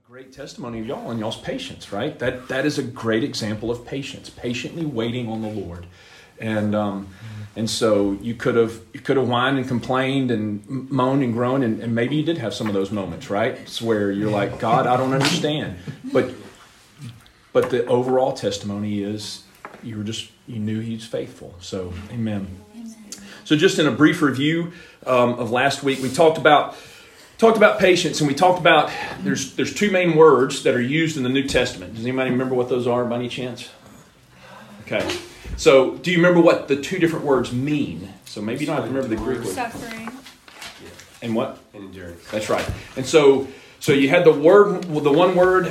Great testimony of y'all and y'all's patience, right? That is a great example of patience, patiently waiting on the Lord. And so you could have whined and complained and moaned and groaned, and maybe you did have some of those moments, right? It's where you're like, God, I don't understand. But the overall testimony is you knew He's faithful. So, amen. So just in a brief review of last week, we talked about patience, and we talked about there's two main words that are used in the New Testament. Does anybody remember what those are by any chance? Okay. So do you remember what the two different words mean? So maybe you don't have to remember the Greek word. Suffering. And what? And endurance. That's right. And so you had the one word,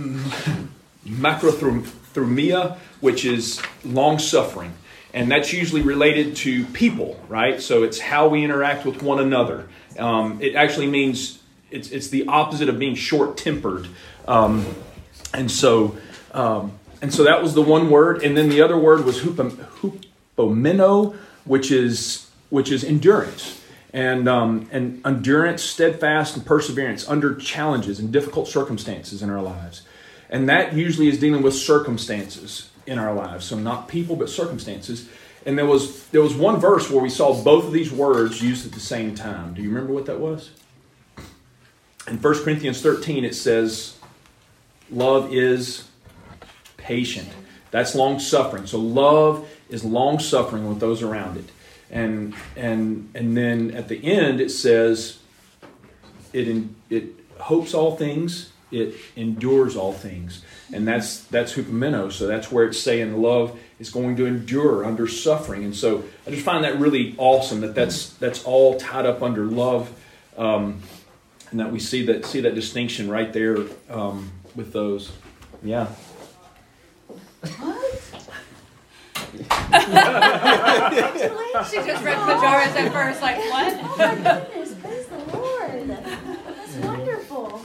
macrothumia, which is long-suffering. And that's usually related to people, right? So it's how we interact with one another. It actually means it's the opposite of being short-tempered, and so that was the one word, and then the other word was hupomeno, which is endurance, and endurance, steadfast, and perseverance under challenges and difficult circumstances in our lives, and that usually is dealing with circumstances in our lives, so not people but circumstances. And there was one verse where we saw both of these words used at the same time. Do you remember what that was? In 1 Corinthians 13, it says, love is patient. That's long-suffering. So love is long-suffering with those around it. And then at the end, it says, it hopes all things, it endures all things. And that's hupomeno. So that's where it's saying love is going to endure under suffering. And so I just find that really awesome that's all tied up under love, and that we see that distinction right there with those. Yeah. What? She just read Majora's at first, like, what? Oh my goodness, praise the Lord. That's wonderful.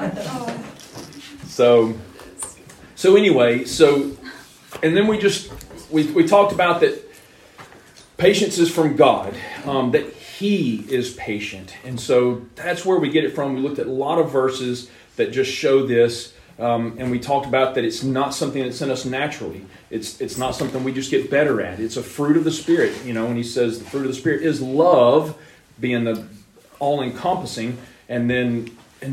So anyway, and then we talked about that patience is from God, that He is patient. And so that's where we get it from. We looked at a lot of verses that just show this, and we talked about that it's not something that's in us naturally. It's not something we just get better at. It's a fruit of the Spirit. You know, when He says the fruit of the Spirit is love, being the all-encompassing, and then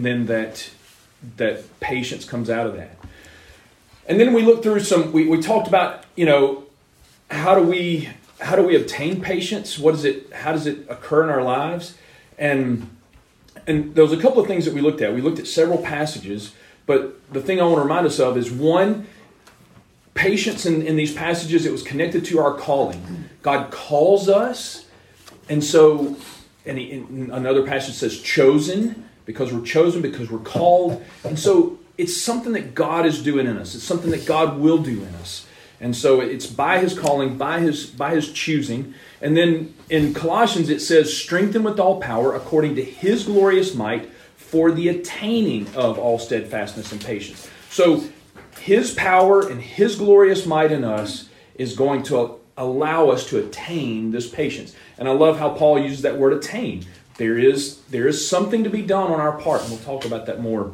that patience comes out of that. And then we looked through we talked about, how do we obtain patience? How does it occur in our lives? And there was a couple of things that we looked at. We looked at several passages, but the thing I want to remind us of is, one, patience in these passages, it was connected to our calling. God calls us, and so, in another passage says chosen, because we're called. And so it's something that God is doing in us. It's something that God will do in us. And so it's by His calling, by His choosing. And then in Colossians it says, strengthen with all power according to His glorious might for the attaining of all steadfastness and patience. So His power and His glorious might in us is going to allow us to attain this patience. And I love how Paul uses that word attain. There is something to be done on our part, and we'll talk about that more.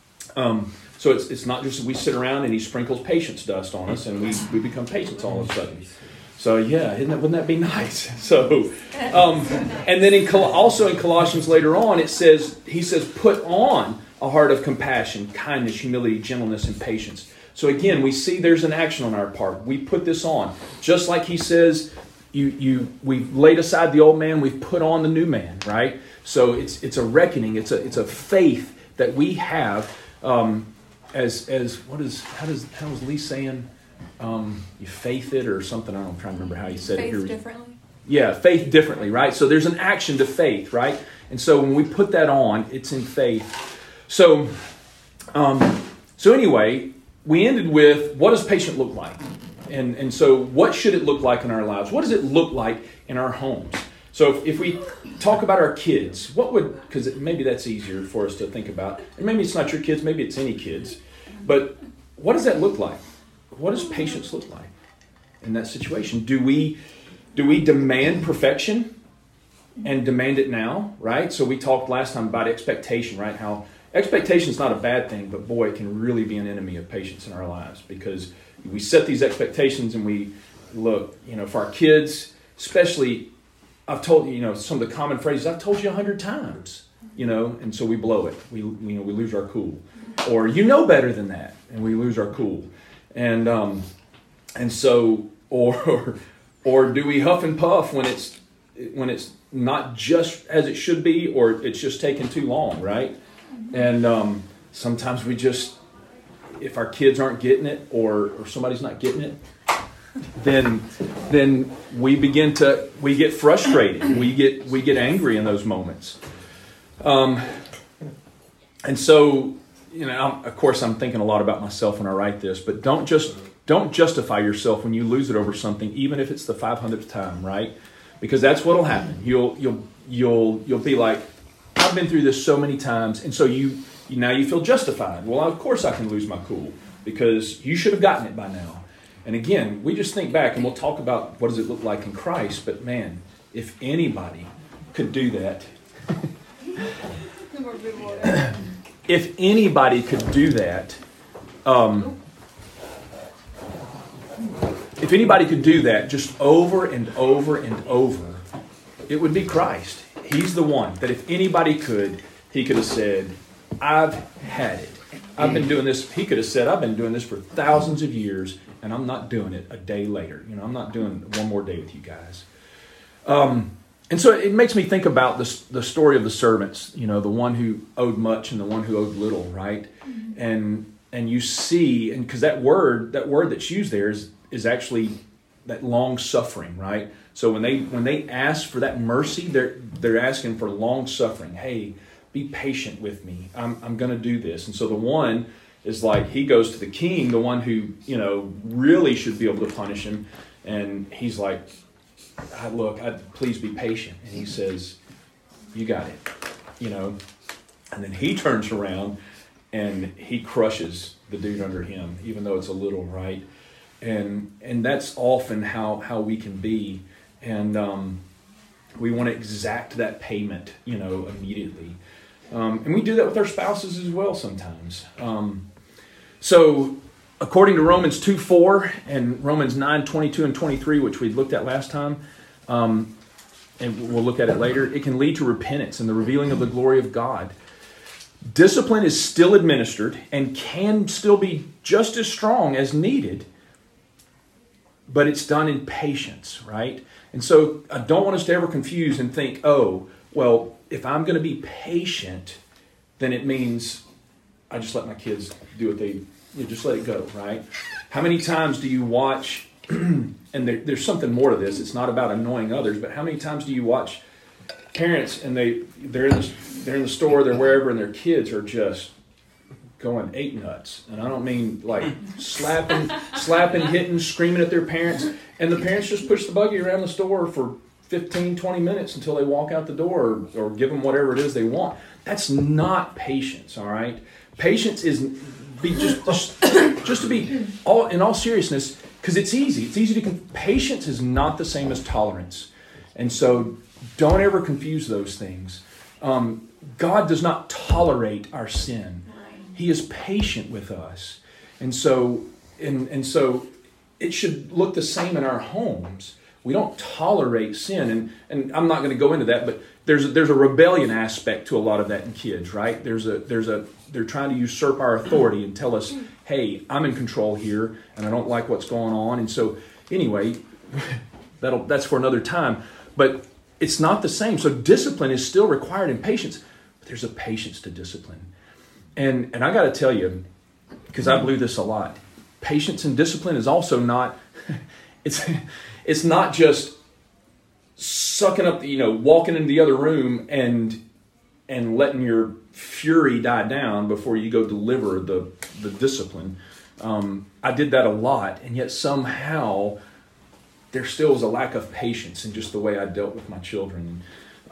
So it's not just that we sit around and He sprinkles patience dust on us and we become patients all of a sudden. So yeah, wouldn't that be nice? So, and then also in Colossians later on, he says, put on a heart of compassion, kindness, humility, gentleness, and patience. So again, we see there's an action on our part. We put this on. Just like he says, we've laid aside the old man, we've put on the new man, right? So it's a reckoning, it's a faith that we have, how was Lee saying? You faith it or something. I'm trying to remember how he said faith it here. Faith differently. Yeah, faith differently, right? So there's an action to faith, right? And so when we put that on, it's in faith. So anyway, we ended with, what does patient look like? And so what should it look like in our lives? What does it look like in our homes? So if we talk about our kids, because maybe that's easier for us to think about. And maybe it's not your kids, maybe it's any kids. But what does that look like? What does patience look like in that situation? Do we demand perfection and demand it now, right? So we talked last time about expectation, right? How expectation is not a bad thing, but boy, it can really be an enemy of patience in our lives, because we set these expectations and we look, for our kids, especially, I've told you, some of the common phrases, I've told you 100 times, and so we blow it. We lose our cool. Or better than that, and we lose our cool. And so, or do we huff and puff when it's not just as it should be, or it's just taking too long, right? And sometimes we just, if our kids aren't getting it, or somebody's not getting it, then we get frustrated. We get angry in those moments. And so, of course, I'm thinking a lot about myself when I write this, but don't justify yourself when you lose it over something, even if it's the 500th time, right? Because that's what'll happen. You'll be like, I've been through this so many times, and so now you feel justified. Well, of course I can lose my cool, because you should have gotten it by now. And again, we just think back, and we'll talk about what does it look like in Christ, but man, if anybody could do that, if anybody could do that, just over and over and over, it would be Christ. He's the one that if anybody could, he could have said, I've had it. I've been doing this. He could have said, I've been doing this for thousands of years, and I'm not doing it a day later. I'm not doing one more day with you guys. And so it makes me think about the story of the servants, the one who owed much and the one who owed little, right? And you see, and because that word that's used there is actually that long suffering, right? So when they ask for that mercy, they're asking for long suffering. Hey, be patient with me. I'm going to do this. And so the one is like, he goes to the king, the one who really should be able to punish him, and he's like, please be patient. And he says, you got it, And then he turns around and he crushes the dude under him, even though it's a little, right? And that's often how we can be. And we want to exact that payment, immediately. And we do that with our spouses as well sometimes. So according to Romans 2:4 and Romans 9:22 and 23, which we looked at last time, and we'll look at it later, it can lead to repentance and the revealing of the glory of God. Discipline is still administered and can still be just as strong as needed, but it's done in patience, right? And so I don't want us to ever confuse and think, oh, well, if I'm going to be patient, then it means I just let my kids do what they, just let it go, right? How many times do you watch, and there's something more to this, it's not about annoying others, but how many times do you watch parents and they're in the store, they're wherever, and their kids are just going ape nuts. And I don't mean like slapping, hitting, screaming at their parents. And the parents just push the buggy around the store for 15, 20 minutes until they walk out the door or give them whatever it is they want. That's not patience, all right? Patience is just to be in all seriousness, because it's easy. It's easy to patience is not the same as tolerance. And so don't ever confuse those things. God does not tolerate our sin. He is patient with us. And so it should look the same in our homes. We don't tolerate sin. And I'm not going to go into that, but there's a rebellion aspect to a lot of that in kids, right? They're trying to usurp our authority and tell us, hey, I'm in control here and I don't like what's going on. And so anyway, that's for another time. But it's not the same. So discipline is still required in patience, but there's a patience to discipline. And I got to tell you, because I believe this a lot, patience and discipline is also not, it's not just sucking up, walking into the other room and letting your fury die down before you go deliver the discipline. I did that a lot, and yet somehow there still was a lack of patience in just the way I dealt with my children.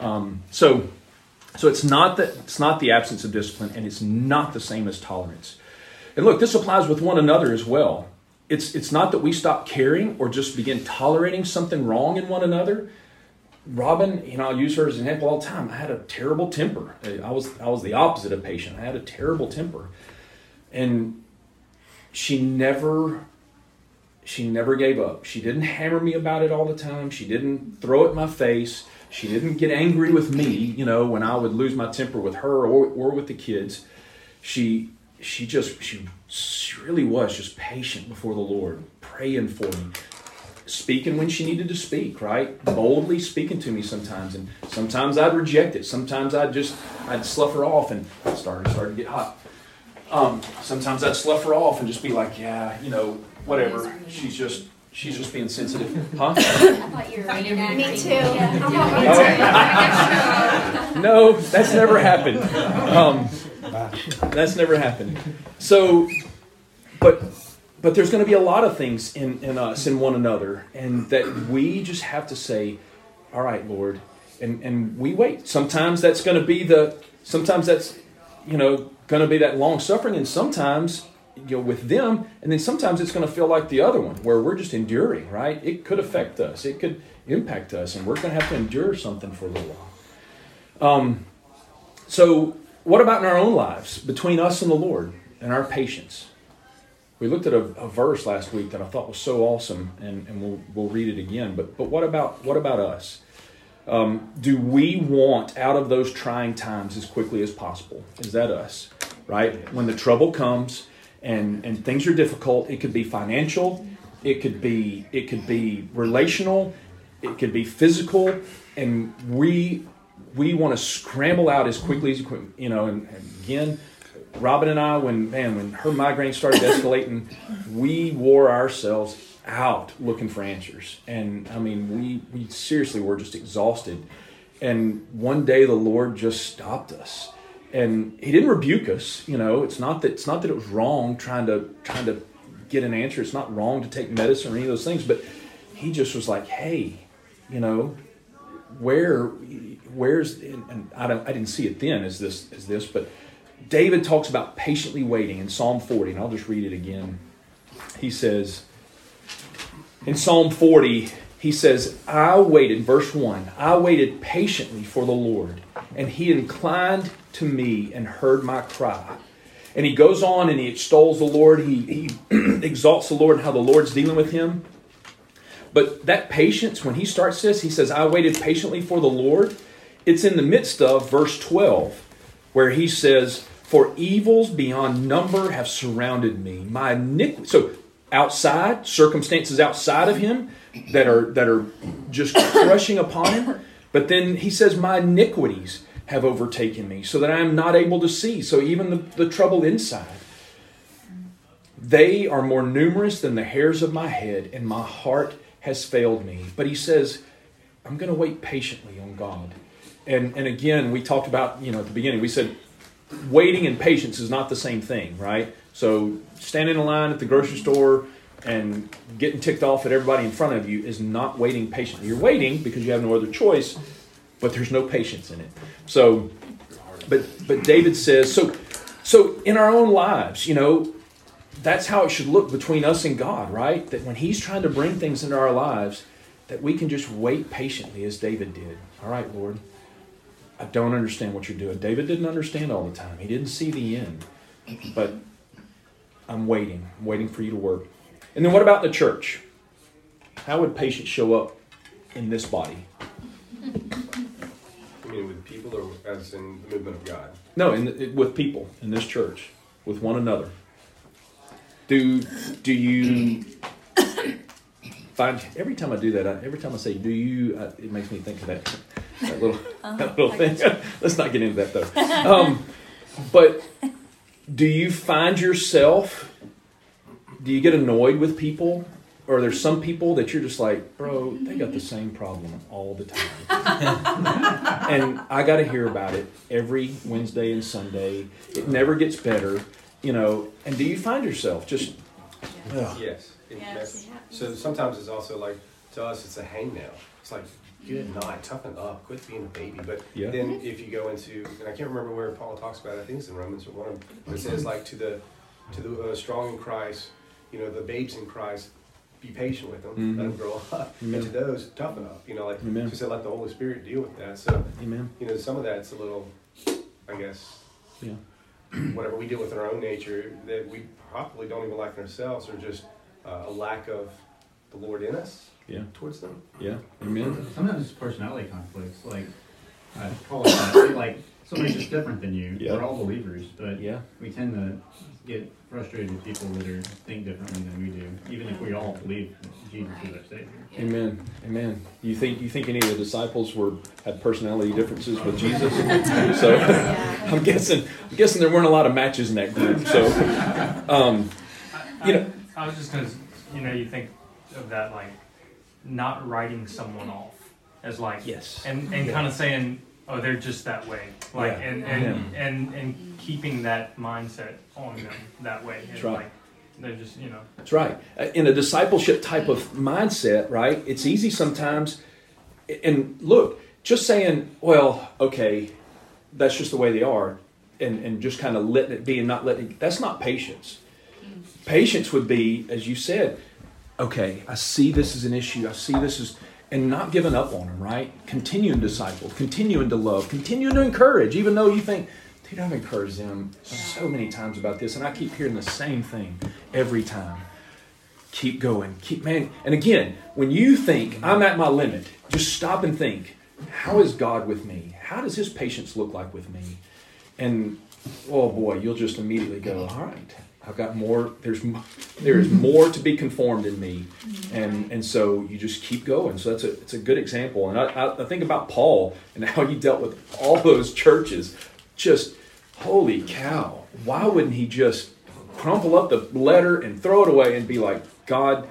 So it's not the absence of discipline, and it's not the same as tolerance. And look, this applies with one another as well. It's not that we stop caring or just begin tolerating something wrong in one another. Robin, I'll use her as an example all the time. I had a terrible temper. I was the opposite of patient. I had a terrible temper. And she never gave up. She didn't hammer me about it all the time. She didn't throw it in my face. She didn't get angry with me, when I would lose my temper with her or with the kids. She really was just patient before the Lord, praying for me, speaking when she needed to speak, right? Boldly speaking to me sometimes. And sometimes I'd reject it. Sometimes I'd slough her off and started to get hot. Sometimes I'd slough her off and just be like, yeah, whatever. She's just being sensitive. Huh? I thought you were reading at me too. No, that's never happened. That's never happened. So, but there's going to be a lot of things in us, in one another, and that we just have to say, all right, Lord, and we wait. Sometimes that's going to be going to be that long suffering, and sometimes with them, and then sometimes it's going to feel like the other one where we're just enduring, right? It could affect us, it could impact us, and we're going to have to endure something for a little while. So what about in our own lives, between us and the Lord and our patience? We looked at a verse last week that I thought was so awesome, and we'll read it again. But what about us? Do we want out of those trying times as quickly as possible? Is that us? Right? When the trouble comes and things are difficult, it could be financial, it could be relational, it could be physical, and we want to scramble out as quickly as and again, Robin and I, when her migraine started escalating, we wore ourselves out looking for answers. And we seriously were just exhausted. And one day the Lord just stopped us. And He didn't rebuke us. It's not that it was wrong trying to get an answer. It's not wrong to take medicine or any of those things. But He just was like, hey, where's, and I didn't see it then as this, but David talks about patiently waiting in Psalm 40, and I'll just read it again. He says, in Psalm 40, he says, verse 1, I waited patiently for the Lord, and He inclined to me and heard my cry. And he goes on and he extols the Lord. He exalts the Lord and how the Lord's dealing with him. But that patience, when he starts this, he says, I waited patiently for the Lord. It's in the midst of verse 12, where he says, for evils beyond number have surrounded me. My iniquity. So outside, circumstances outside of him that are just crushing upon him. But then he says, my iniquities have overtaken me so that I am not able to see. So even the trouble inside. They are more numerous than the hairs of my head, and my heart has failed me. But he says, I'm going to wait patiently on God. And again, we talked about, at the beginning, we said waiting and patience is not the same thing, right? So standing in line at the grocery store and getting ticked off at everybody in front of you is not waiting patiently. You're waiting because you have no other choice, but there's no patience in it. So, but David says, so in our own lives, that's how it should look between us and God, right? That when He's trying to bring things into our lives, that we can just wait patiently as David did. All right, Lord, I don't understand what you're doing. David didn't understand all the time. He didn't see the end. But I'm waiting for you to work. And then what about the church? How would patience show up in this body? You mean with people or as in the movement of God? No, with people in this church, with one another. Do you find, every time I do that, every time I say do you, it makes me think of that little thing. Let's not get into that though. But do you find yourself, do you get annoyed with people? Or there's some people that you're just like, bro, they got the same problem all the time. And I got to hear about it every Wednesday and Sunday. It never gets better, And do you find yourself just... Yes. So sometimes it's also like, to us, it's a hangnail. It's like, good night, toughen up, quit being a baby. But then if you go into, and I can't remember where Paul talks about it, I think it's in Romans or one of them, it says like to the strong in Christ, the babes in Christ, be patient with them, let them grow up. And to those, toughen up. Like she said, let the Holy Spirit deal with that. So, some of that's a little, I guess, whatever we deal with in our own nature that we probably don't even like in ourselves, or just a lack of the Lord in us towards them. Yeah, amen. Sometimes it's personality conflicts. Like, I call it that. Like, somebody's just different than you. We're all believers, but we tend to get frustrated with people that think differently than we do, even if we all believe Jesus is our Savior. Amen. Amen. You think any of the disciples had personality differences with Jesus? So I'm guessing there weren't a lot of matches in that group. So I was just gonna, you think of that like not writing someone off as like and kind of saying, oh, they're just that way, like and keeping that mindset on them that way. And that's right. Like, they're just, That's right. In a discipleship type of mindset, right? It's easy sometimes. And look, just saying, well, okay, that's just the way they are, and just kind of letting it be and not letting it, that's not patience. Patience would be, as you said, okay, I see this as an issue. I see this as, and not giving up on them, right? Continuing to disciple, continuing to love, continuing to encourage, even though you think, dude, I've encouraged them so many times about this, and I keep hearing the same thing every time. Keep going, man. And again, when you think, I'm at my limit, just stop and think, how is God with me? How does His patience look like with me? And, oh boy, you'll just immediately go, all right, I've got more, there is more to be conformed in me. And so you just keep going. So it's a good example. And I think about Paul and how he dealt with all those churches. Just, holy cow, why wouldn't he just crumple up the letter and throw it away and be like, God,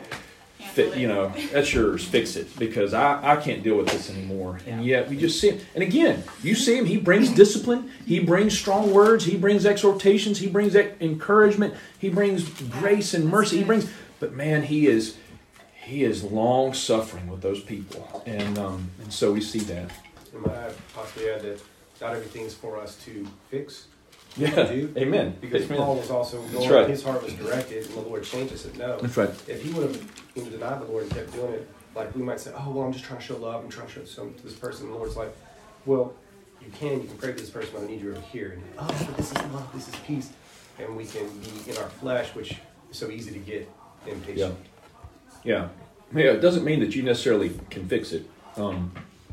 that's yours, fix it, because I can't deal with this anymore. And yet we just see him. And again, you see him, he brings discipline, he brings strong words, he brings exhortations, he brings encouragement, he brings grace and mercy, but man, he is long suffering with those people. And so we see that. And I possibly add that not everything is for us to fix. Yeah, amen. Because Paul was also going, right. His heart was directed, and the Lord changes it. No, that's right. If he would have denied the Lord and kept doing it, like we might say, oh, well, I'm just trying to show love, I'm trying to show something to this person. And the Lord's like, well, you can pray for this person, but I need you over here. And, but this is love, this is peace. And we can be in our flesh, which is so easy to get impatient. Yeah, it doesn't mean that you necessarily can fix it. And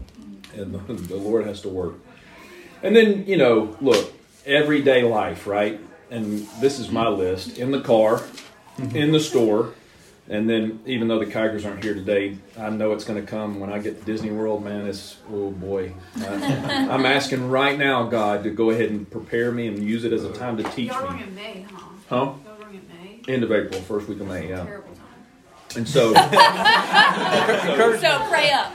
the Lord has to work. And then, look, everyday life, right? And this is my list. In the car, in the store, and then even though the Kigers aren't here today, I know it's going to come when I get to Disney World, man. Oh boy. I'm asking right now, God, to go ahead and prepare me and use it as a time to teach Y'all me. going in May, huh? Huh? Y'all going in May? End of April, first week of May, yeah. Terrible time. And so... So pray up.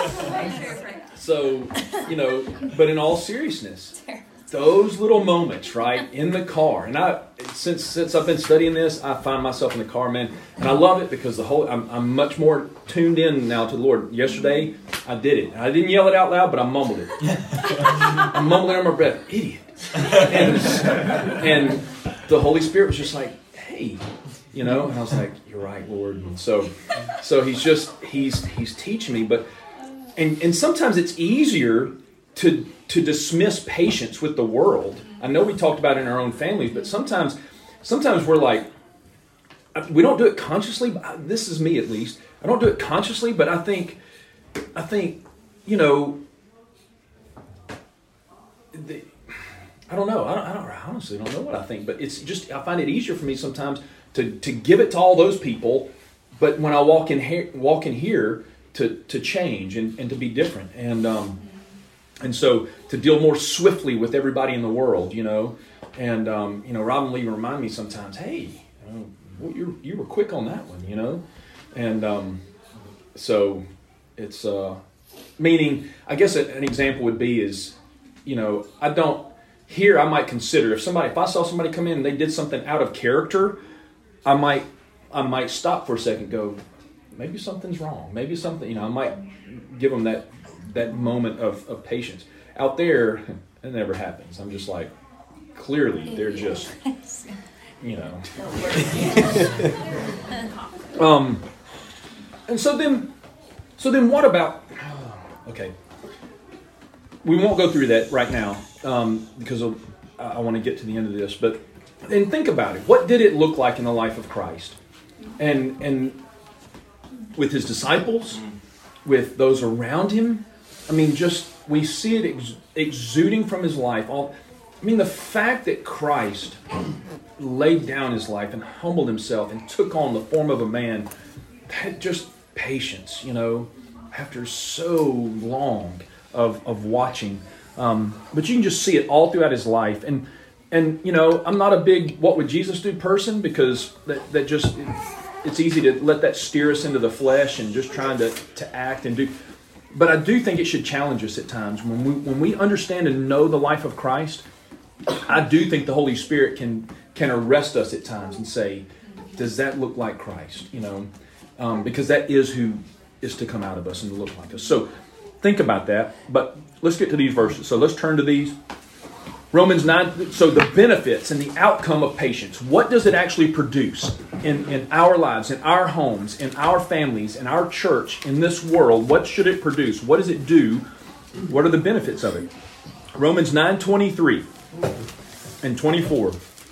So, but in all seriousness, those little moments, right, in the car, and since I've been studying this, I find myself in the car, man, and I love it because I'm much more tuned in now to the Lord. Yesterday, I did it. I didn't yell it out loud, but I mumbled it. I mumbled it under my breath, idiot. And the Holy Spirit was just like, hey, and I was like, you're right, Lord. And so he's teaching me, but and sometimes it's easier to dismiss patience with the world. I know we talked about it in our own families, but sometimes we're like, we don't do it consciously. This is me, at least. I don't do it consciously, but I think, I don't know. I honestly don't know what I think, but it's just, I find it easier for me sometimes to give it to all those people, but when I walk in here to change and to be different, and so to deal more swiftly with everybody in the world, and Robin Lee remind me sometimes, hey, you were quick on that one, and so it's meaning, I guess an example would be is, I don't. Here, I might consider if I saw somebody come in and they did something out of character, I might stop for a second, go, maybe something's wrong. Maybe something, I might give them that moment of patience. Out there, it never happens. I'm just like, clearly, they're just, And so then what about, okay, we won't go through that right now because I want to get to the end of this, but then think about it. What did it look like in the life of Christ? And with his disciples, with those around him, I mean, just we see it exuding from his life. The fact that Christ laid down his life and humbled himself and took on the form of a man, that just patience, after so long of watching. But you can just see it all throughout his life. And I'm not a big what would Jesus do person, because that just, it's easy to let that steer us into the flesh and just trying to act and do. But I do think it should challenge us at times. When we understand and know the life of Christ, I do think the Holy Spirit can arrest us at times and say, does that look like Christ? Because that is who is to come out of us and to look like us. So think about that. But let's get to these verses. So let's turn to these. Romans 9, so the benefits and the outcome of patience. What does it actually produce in our lives, in our homes, in our families, in our church, in this world? What should it produce? What does it do? What are the benefits of it? Romans 9:23 and 24.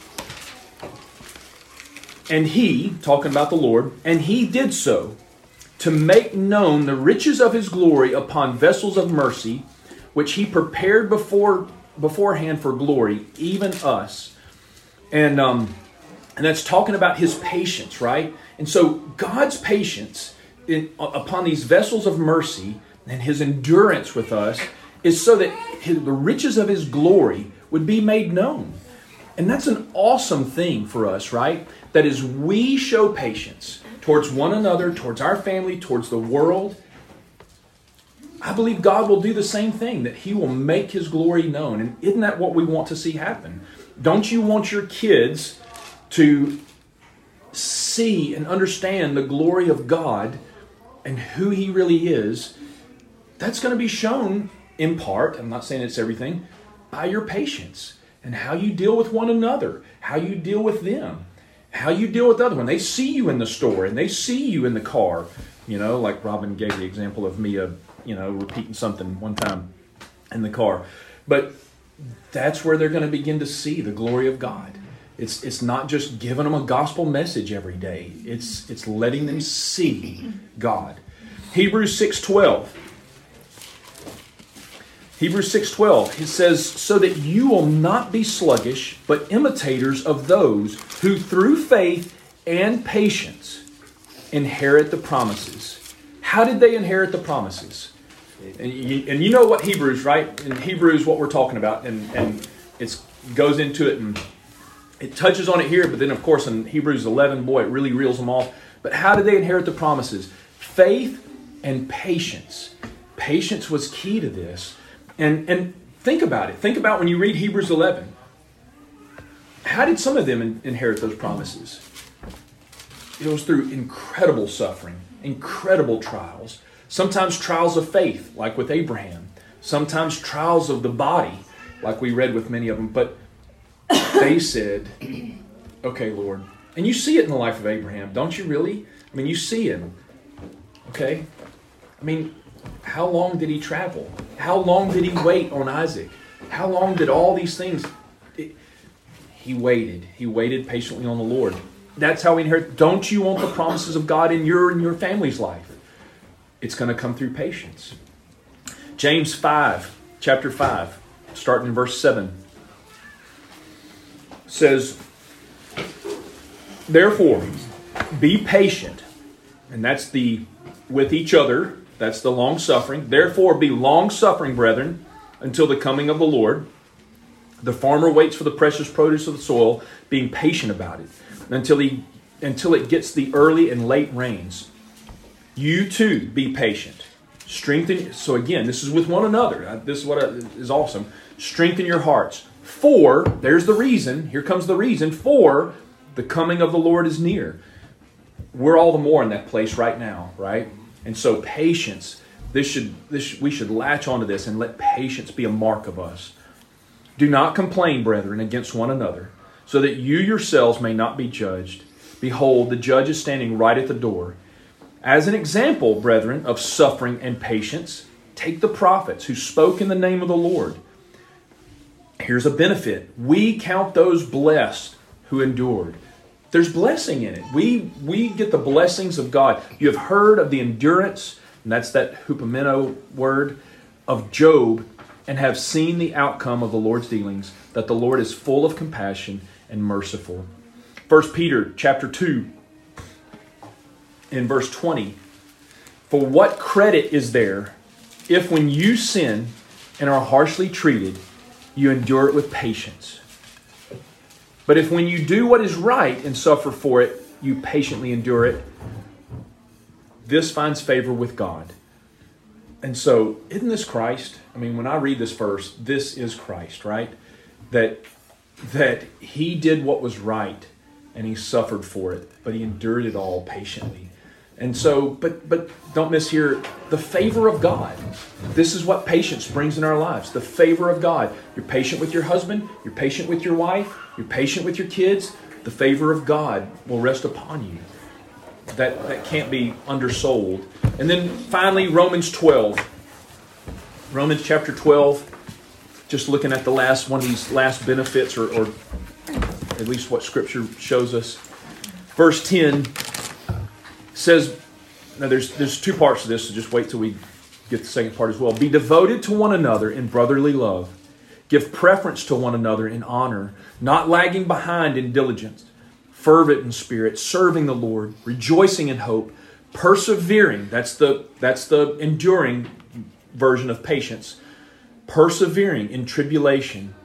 And he, talking about the Lord, and he did so to make known the riches of his glory upon vessels of mercy, which he prepared beforehand for glory, even us. And that's talking about his patience, right? And so God's patience upon these vessels of mercy and his endurance with us is so that the riches of his glory would be made known. And that's an awesome thing for us, right? That is, we show patience towards one another, towards our family, towards the world. I believe God will do the same thing, that he will make his glory known. And isn't that what we want to see happen? Don't you want your kids to see and understand the glory of God and who he really is? That's going to be shown in part, I'm not saying it's everything, by your patience and how you deal with one another, how you deal with them, how you deal with others. When they see you in the store and they see you in the car, like Robin gave the example of Mia, repeating something one time in the car. But that's where they're going to begin to see the glory of God. It's not just giving them a gospel message every day. It's letting them see God. Hebrews 6:12. Hebrews 6:12, it says, so that you will not be sluggish, but imitators of those who through faith and patience inherit the promises. How did they inherit the promises? And you know what Hebrews, right? In Hebrews, what we're talking about, and it goes into it, and it touches on it here, but then of course in Hebrews 11, boy, it really reels them off. But how did they inherit the promises? Faith and patience. Patience was key to this. And think about it. Think about when you read Hebrews 11. How did some of them inherit those promises? It was through incredible suffering, incredible trials. Sometimes trials of faith, like with Abraham. Sometimes trials of the body, like we read with many of them. But they said, okay, Lord. And you see it in the life of Abraham, don't you really? You see him. Okay? How long did he travel? How long did he wait on Isaac? How long did all these things? He waited. He waited patiently on the Lord. That's how we inherit. Don't you want the promises of God in your family's life? It's going to come through patience. James 5, chapter 5, starting in verse 7, says, therefore, be patient. And that's with each other. That's the long-suffering. Therefore, be long-suffering, brethren, until the coming of the Lord. The farmer waits for the precious produce of the soil, being patient about it, until it gets the early and late rains. You too, be patient. Strengthen. So again, this is with one another. This is what is awesome. Strengthen your hearts. For, there's the reason. Here comes the reason. For the coming of the Lord is near. We're all the more in that place right now, right? And so patience, we should latch onto this and let patience be a mark of us. Do not complain, brethren, against one another, so that you yourselves may not be judged. Behold, the judge is standing right at the door. As an example, brethren, of suffering and patience, take the prophets who spoke in the name of the Lord. Here's a benefit. We count those blessed who endured. There's blessing in it. We get the blessings of God. You have heard of the endurance, and that's that hupomeno word, of Job, and have seen the outcome of the Lord's dealings, that the Lord is full of compassion and merciful. 1 Peter chapter 2, in verse 20, for what credit is there if when you sin and are harshly treated, you endure it with patience? But if when you do what is right and suffer for it, you patiently endure it, this finds favor with God. And so, isn't this Christ? I mean, when I read this verse, this is Christ, right? That He did what was right and He suffered for it, but He endured it all patiently. And so, but don't miss here, the favor of God. This is what patience brings in our lives. The favor of God. You're patient with your husband. You're patient with your wife. You're patient with your kids. The favor of God will rest upon you. That can't be undersold. And then finally, Romans 12. Romans chapter 12. Just looking at the last one of these last benefits, or at least what Scripture shows us. Verse 10 says, now there's two parts to this, so just wait till we get the second part as well. Be devoted to one another in brotherly love. Give preference to one another in honor, not lagging behind in diligence, fervent in spirit, serving the Lord, rejoicing in hope, persevering. That's the enduring version of patience. Persevering in tribulation.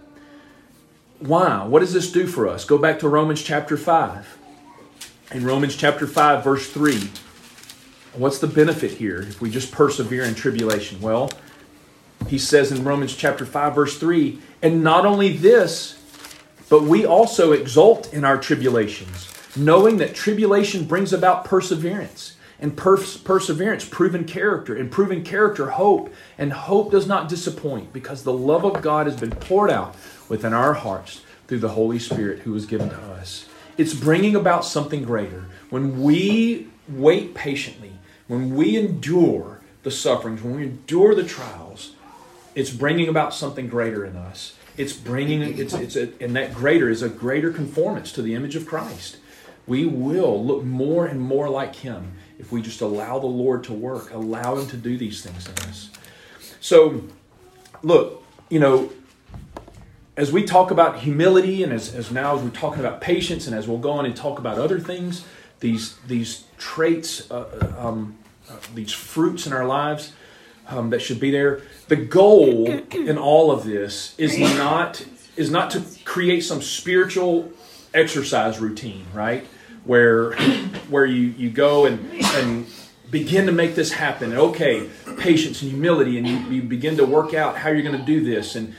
Why? What does this do for us? Go back to Romans chapter 5. In Romans chapter 5, verse 3, what's the benefit here if we just persevere in tribulation? Well, he says in Romans chapter 5, verse 3, and not only this, but we also exult in our tribulations, knowing that tribulation brings about perseverance, and perseverance, proven character, and proven character, hope, and hope does not disappoint, because the love of God has been poured out within our hearts through the Holy Spirit who was given to us. It's bringing about something greater. When we wait patiently, when we endure the sufferings, when we endure the trials, it's bringing about something greater in us. And that greater is a greater conformance to the image of Christ. We will look more and more like Him if we just allow the Lord to work, allow Him to do these things in us. So, look, as we talk about humility, and as we're talking about patience, and as we'll go on and talk about other things, these traits, these fruits in our lives that should be there. The goal in all of this is not to create some spiritual exercise routine, right? Where you go and begin to make this happen. And okay, patience and humility, and you begin to work out how you're going to do this, and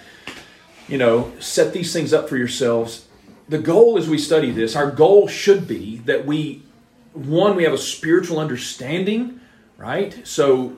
set these things up for yourselves. The goal as we study this, our goal should be that we have a spiritual understanding, right? So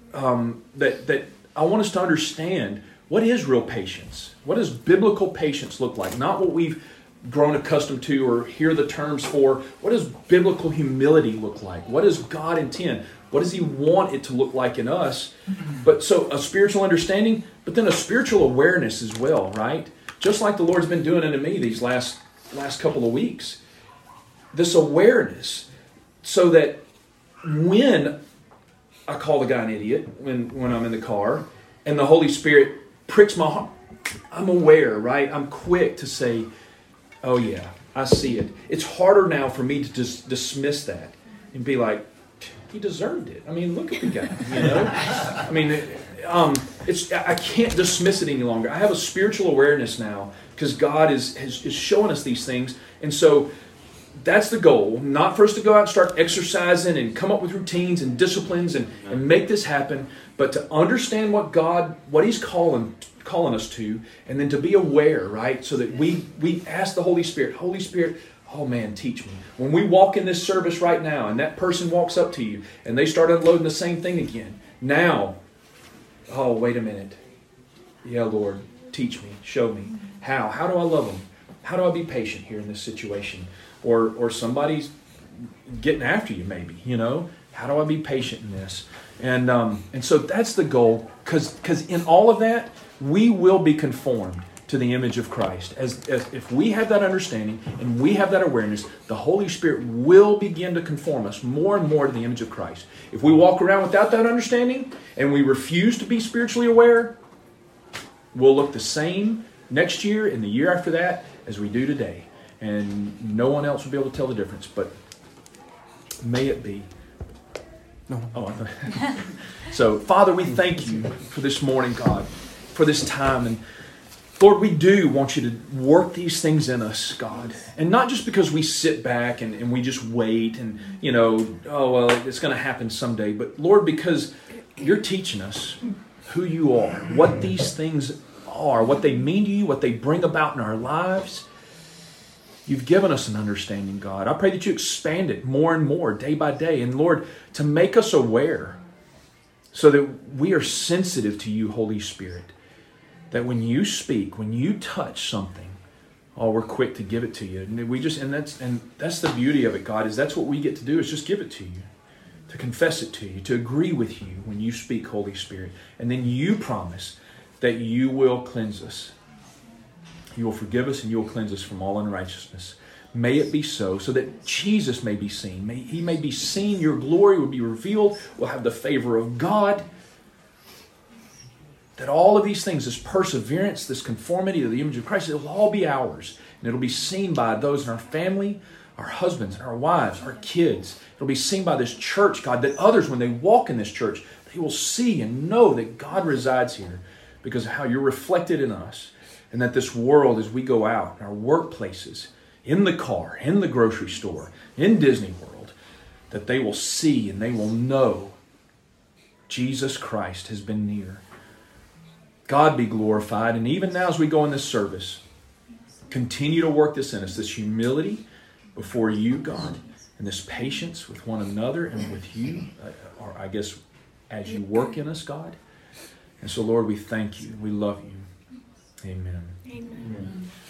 that I want us to understand what is real patience. What does biblical patience look like? Not what we've grown accustomed to or hear the terms for. What does biblical humility look like? What does God intend? What does He want it to look like in us? But so a spiritual understanding, but then a spiritual awareness as well, right? Just like the Lord's been doing it in me these last couple of weeks. This awareness, so that when I call the guy an idiot, when I'm in the car, and the Holy Spirit pricks my heart, I'm aware, right? I'm quick to say, oh yeah, I see it. It's harder now for me to just dismiss that and be like, he deserved it. I mean, look at the guy, I mean, I can't dismiss it any longer. I have a spiritual awareness now because God is showing us these things. And so that's the goal, not for us to go out and start exercising and come up with routines and disciplines and make this happen, but to understand what He's calling us to, and then to be aware, right? So that we ask the Holy Spirit, oh man, teach me. When we walk in this service right now and that person walks up to you and they start unloading the same thing again, now, oh, wait a minute. Yeah, Lord, teach me, show me. How? How do I love them? How do I be patient here in this situation? Or somebody's getting after you maybe, How do I be patient in this? And so that's the goal, because in all of that, we will be conformed to the image of Christ. As if we have that understanding and we have that awareness, the Holy Spirit will begin to conform us more and more to the image of Christ. If we walk around without that understanding and we refuse to be spiritually aware, we'll look the same next year and the year after that as we do today. And no one else will be able to tell the difference. But may it be. No. Oh, so, Father, we thank you for this morning, God, for this time. And Lord, we do want you to work these things in us, God. And not just because we sit back and we just wait and, oh, well, it's going to happen someday. But Lord, because you're teaching us who you are, what these things are, what they mean to you, what they bring about in our lives. You've given us an understanding, God. I pray that you expand it more and more day by day. And Lord, to make us aware so that we are sensitive to you, Holy Spirit. That when you speak, when you touch something, we're quick to give it to you. And that's the beauty of it, God, is that's what we get to do, is just give it to you. To confess it to you, to agree with you when you speak, Holy Spirit. And then you promise that you will cleanse us. You will forgive us and you will cleanse us from all unrighteousness. May it be so that Jesus may be seen. He may be seen. Your glory will be revealed. We'll have the favor of God. That all of these things, this perseverance, this conformity to the image of Christ, it'll all be ours. And it'll be seen by those in our family, our husbands, and our wives, our kids. It'll be seen by this church, God, that others, when they walk in this church, they will see and know that God resides here because of how you're reflected in us. And that this world, as we go out, in our workplaces, in the car, in the grocery store, in Disney World, that they will see and they will know Jesus Christ has been near. God be glorified. And even now as we go in this service, continue to work this in us, this humility before you, God, and this patience with one another and with you, or I guess as you work in us, God. And so, Lord, we thank you. We love you. Amen. Amen.